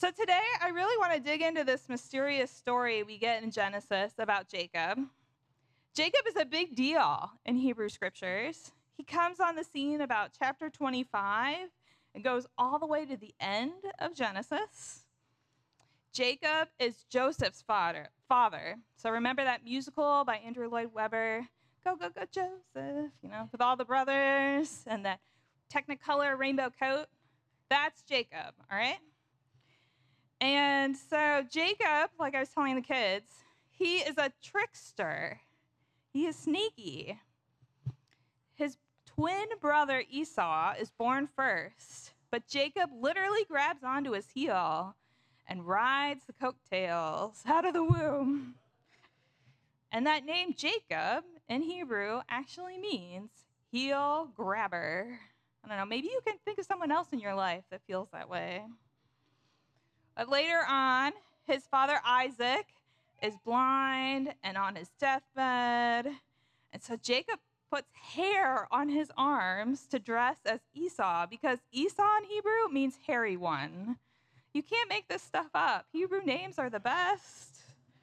So today, I really want to dig into this mysterious story we get in Genesis about Jacob. Jacob is a big deal in Hebrew scriptures. He comes on the scene about chapter 25 and goes all the way to the end of Genesis. Jacob is Joseph's father. So remember that musical by Andrew Lloyd Webber, Go, Go, Go, Joseph, with all the brothers and that Technicolor rainbow coat? That's Jacob, all right? And so Jacob, like I was telling the kids, he is a trickster. He is sneaky. His twin brother Esau is born first, but Jacob literally grabs onto his heel and rides the coattails out of the womb. And that name Jacob in Hebrew actually means heel grabber. I don't know, maybe you can think of someone else in your life that feels that way. But later on, his father Isaac is blind and on his deathbed. And so Jacob puts hair on his arms to dress as Esau, because Esau in Hebrew means hairy one. You can't make this stuff up. Hebrew names are the best.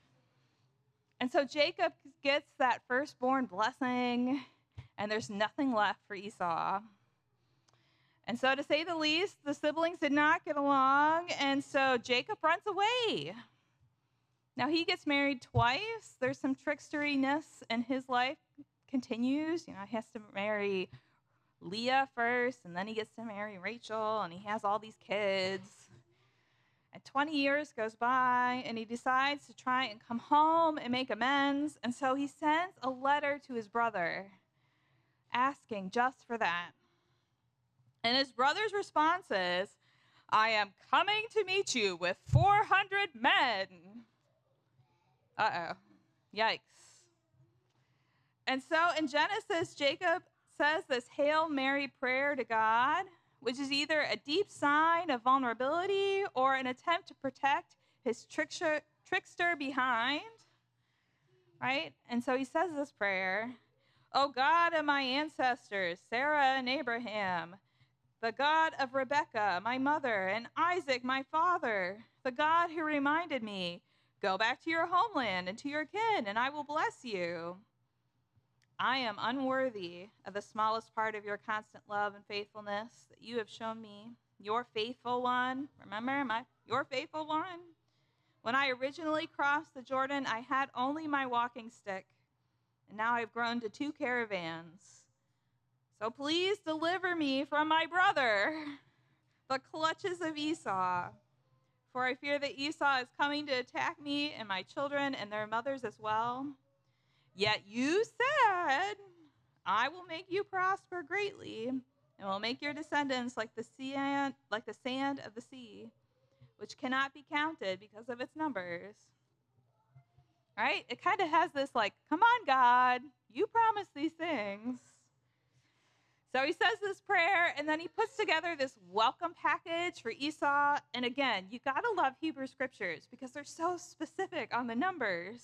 And so Jacob gets that firstborn blessing, and there's nothing left for Esau. And so, to say the least, the siblings did not get along, and so Jacob runs away. Now, he gets married twice. There's some tricksteriness in his life continues. He has to marry Leah first, and then he gets to marry Rachel, and he has all these kids. And 20 years goes by, and he decides to try and come home and make amends, and so he sends a letter to his brother asking just for that. And his brother's response is, I am coming to meet you with 400 men. Uh-oh. Yikes. And so in Genesis, Jacob says this Hail Mary prayer to God, which is either a deep sign of vulnerability or an attempt to protect his trickster behind, right? And so he says this prayer, O God of my ancestors, Sarah and Abraham, the God of Rebekah, my mother, and Isaac, my father, the God who reminded me, go back to your homeland and to your kin, and I will bless you. I am unworthy of the smallest part of your constant love and faithfulness that you have shown me, your faithful one. Remember, your faithful one? When I originally crossed the Jordan, I had only my walking stick, and now I've grown to 2 caravans. So please deliver me from my brother, the clutches of Esau. For I fear that Esau is coming to attack me and my children and their mothers as well. Yet you said, I will make you prosper greatly, and will make your descendants like the sand of the sea, which cannot be counted because of its numbers. Right? It kind of has this come on, God, you promised these things. So he says this prayer, and then he puts together this welcome package for Esau. And again, you got to love Hebrew scriptures because they're so specific on the numbers.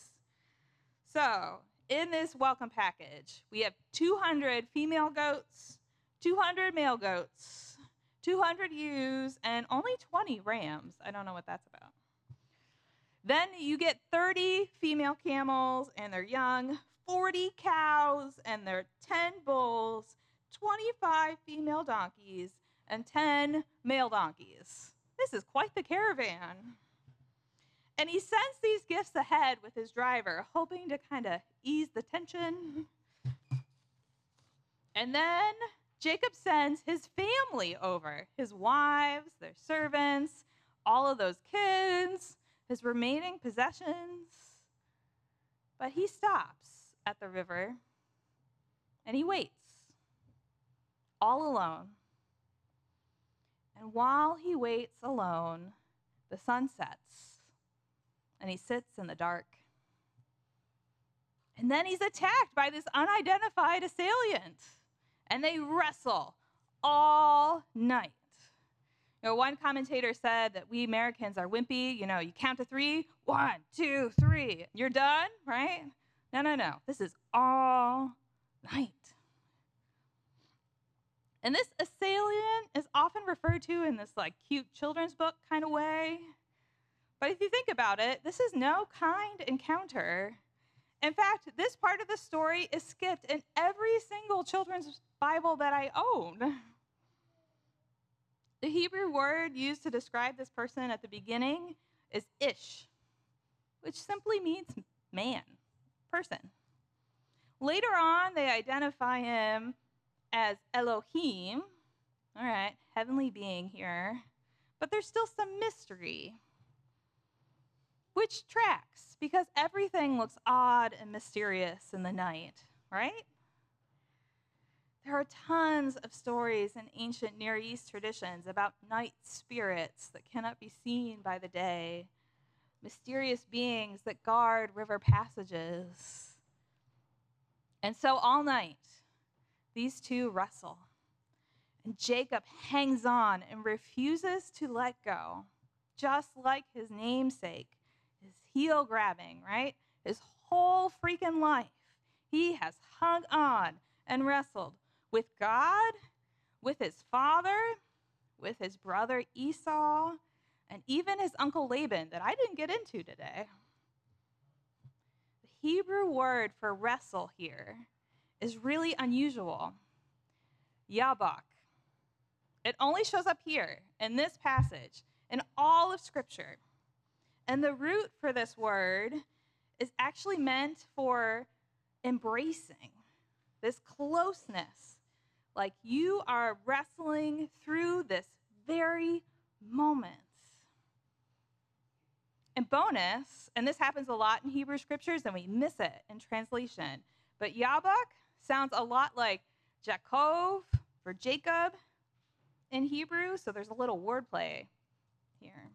So in this welcome package, we have 200 female goats, 200 male goats, 200 ewes, and only 20 rams. I don't know what that's about. Then you get 30 female camels and their young, 40 cows and their 10 bulls, 25 female donkeys, and 10 male donkeys. This is quite the caravan. And he sends these gifts ahead with his driver, hoping to kind of ease the tension. And then Jacob sends his family over, his wives, their servants, all of those kids, his remaining possessions. But he stops at the river, and he waits. All alone. And while he waits alone, the sun sets, and he sits in the dark. And then he's attacked by this unidentified assailant, and they wrestle all night. One commentator said that we Americans are wimpy. You count to 3, 1, 2, 3, you're done, right? No. This is all night. And this assailant is often referred to in this cute children's book kind of way. But if you think about it, this is no kind encounter. In fact, this part of the story is skipped in every single children's Bible that I own. The Hebrew word used to describe this person at the beginning is ish, which simply means man, person. Later on, they identify him as Elohim, all right, heavenly being here, but there's still some mystery, which tracks because everything looks odd and mysterious in the night, right? There are tons of stories in ancient Near East traditions about night spirits that cannot be seen by the day, mysterious beings that guard river passages. And so all night, these two wrestle. And Jacob hangs on and refuses to let go, just like his namesake, his heel grabbing, right? His whole freaking life, he has hung on and wrestled with God, with his father, with his brother Esau, and even his uncle Laban that I didn't get into today. The Hebrew word for wrestle here is really unusual. Yabak. It only shows up here in this passage in all of Scripture. And the root for this word is actually meant for embracing this closeness. Like you are wrestling through this very moment. And bonus, and this happens a lot in Hebrew scriptures and we miss it in translation, but Yabak sounds a lot like Jacob for Jacob in Hebrew, so there's a little wordplay here.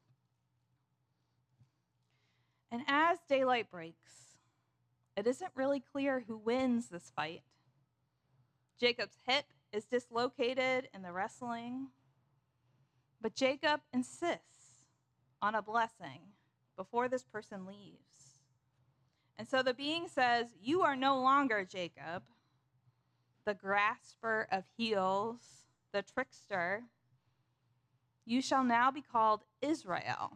And as daylight breaks, it isn't really clear who wins this fight. Jacob's hip is dislocated in the wrestling, but Jacob insists on a blessing before this person leaves. And so the being says, "You are no longer Jacob, the grasper of heels, the trickster. You shall now be called Israel."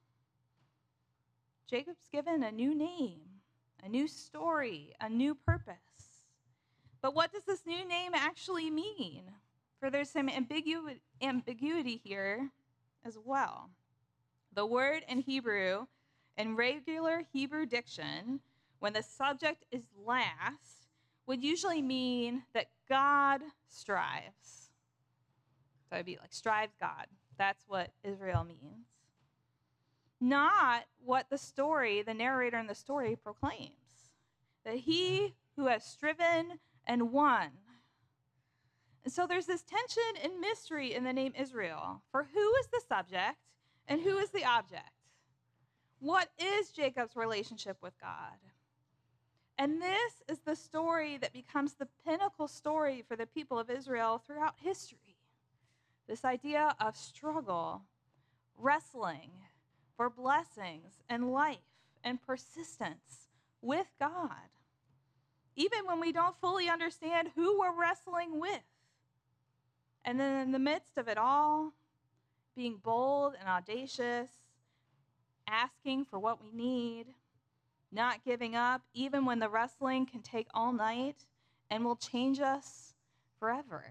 Jacob's given a new name, a new story, a new purpose. But what does this new name actually mean? For there's some ambiguity here as well. The word in Hebrew, in regular Hebrew diction, when the subject is last, would usually mean that God strives. So it'd be like strives God. That's what Israel means. Not what the narrator in the story proclaims. That he who has striven and won. And so there's this tension and mystery in the name Israel. For who is the subject and who is the object? What is Jacob's relationship with God? And this is the story that becomes the pinnacle story for the people of Israel throughout history. This idea of struggle, wrestling for blessings and life and persistence with God, even when we don't fully understand who we're wrestling with. And then in the midst of it all, being bold and audacious, asking for what we need, not giving up, even when the wrestling can take all night and will change us forever.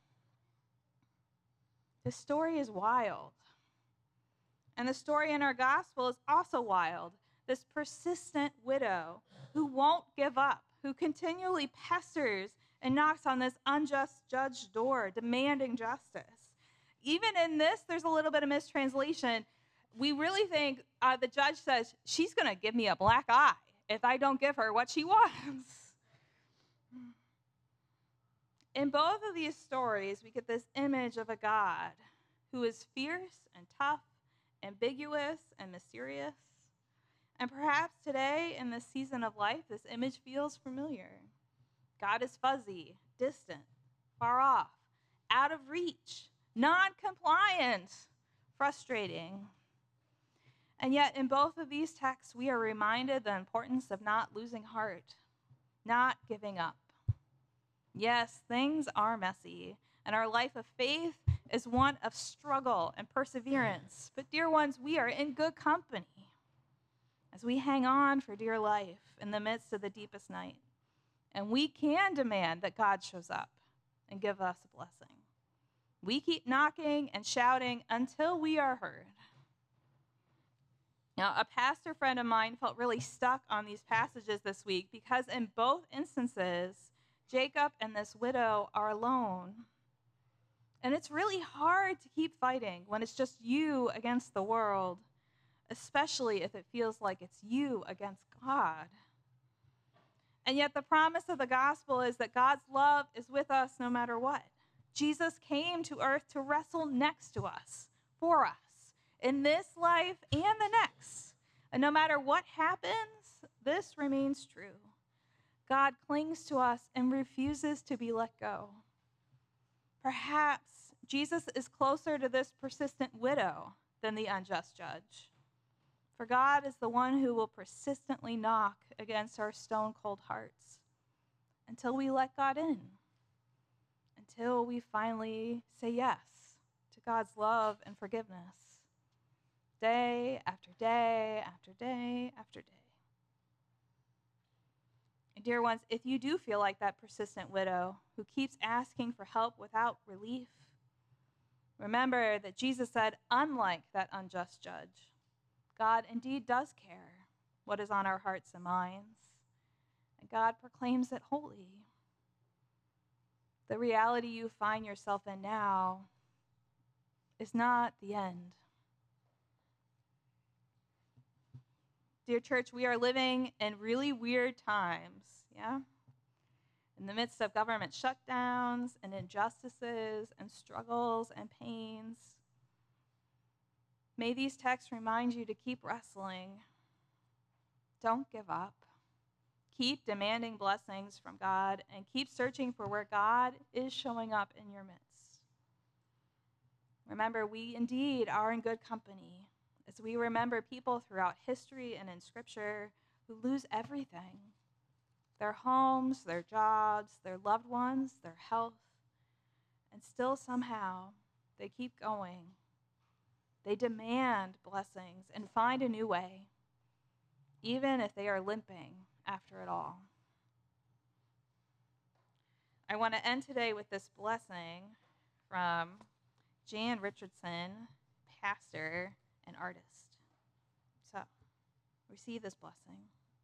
This story is wild. And the story in our gospel is also wild. This persistent widow who won't give up, who continually pesters and knocks on this unjust judge's door, demanding justice. Even in this, there's a little bit of mistranslation. We really think the judge says, she's going to give me a black eye if I don't give her what she wants. In both of these stories, we get this image of a God who is fierce and tough, ambiguous and mysterious. And perhaps today, in this season of life, this image feels familiar. God is fuzzy, distant, far off, out of reach, non-compliant, frustrating. And yet, in both of these texts, we are reminded the importance of not losing heart, not giving up. Yes, things are messy, and our life of faith is one of struggle and perseverance. But dear ones, we are in good company as we hang on for dear life in the midst of the deepest night. And we can demand that God shows up and give us a blessing. We keep knocking and shouting until we are heard. Now, a pastor friend of mine felt really stuck on these passages this week because in both instances, Jacob and this widow are alone. And it's really hard to keep fighting when it's just you against the world, especially if it feels like it's you against God. And yet the promise of the gospel is that God's love is with us no matter what. Jesus came to earth to wrestle next to us, for us, in this life and the next. And no matter what happens, this remains true. God clings to us and refuses to be let go. Perhaps Jesus is closer to this persistent widow than the unjust judge. For God is the one who will persistently knock against our stone-cold hearts until we let God in, until we finally say yes to God's love and forgiveness, day after day after day after day. And dear ones, if you do feel like that persistent widow who keeps asking for help without relief, remember that Jesus said, unlike that unjust judge, God indeed does care what is on our hearts and minds, and God proclaims it holy. The reality you find yourself in now is not the end. Dear church, we are living in really weird times, yeah? In the midst of government shutdowns and injustices and struggles and pains. May these texts remind you to keep wrestling. Don't give up. Keep demanding blessings from God and keep searching for where God is showing up in your midst. Remember, we indeed are in good company as we remember people throughout history and in Scripture who lose everything: their homes, their jobs, their loved ones, their health, and still somehow they keep going. They demand blessings and find a new way, even if they are limping after it all. I want to end today with this blessing from Jan Richardson, pastor and artist. So, receive this blessing.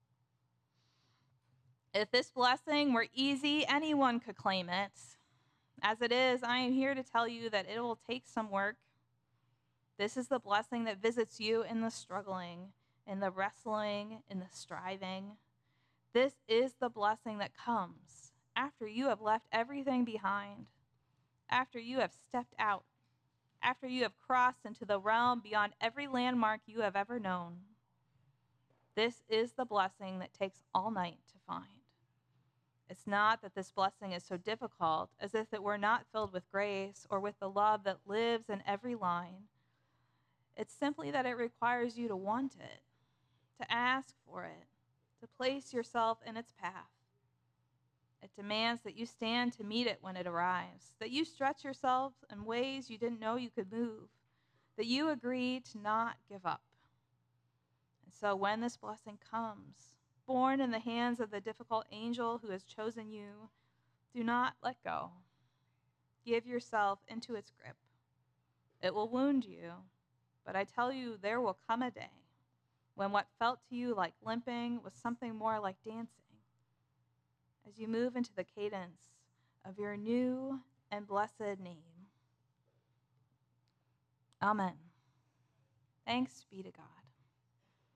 If this blessing were easy, anyone could claim it. As it is, I am here to tell you that it will take some work. This is the blessing that visits you in the struggling, in the wrestling, in the striving. This is the blessing that comes after you have left everything behind, after you have stepped out, after you have crossed into the realm beyond every landmark you have ever known. This is the blessing that takes all night to find. It's not that this blessing is so difficult, as if it were not filled with grace or with the love that lives in every line. It's simply that it requires you to want it, to ask for it, to place yourself in its path. It demands that you stand to meet it when it arrives, that you stretch yourself in ways you didn't know you could move, that you agree to not give up. And so when this blessing comes, born in the hands of the difficult angel who has chosen you, do not let go. Give yourself into its grip. It will wound you, but I tell you, there will come a day when what felt to you like limping was something more like dancing, as you move into the cadence of your new and blessed name. Amen. Thanks be to God.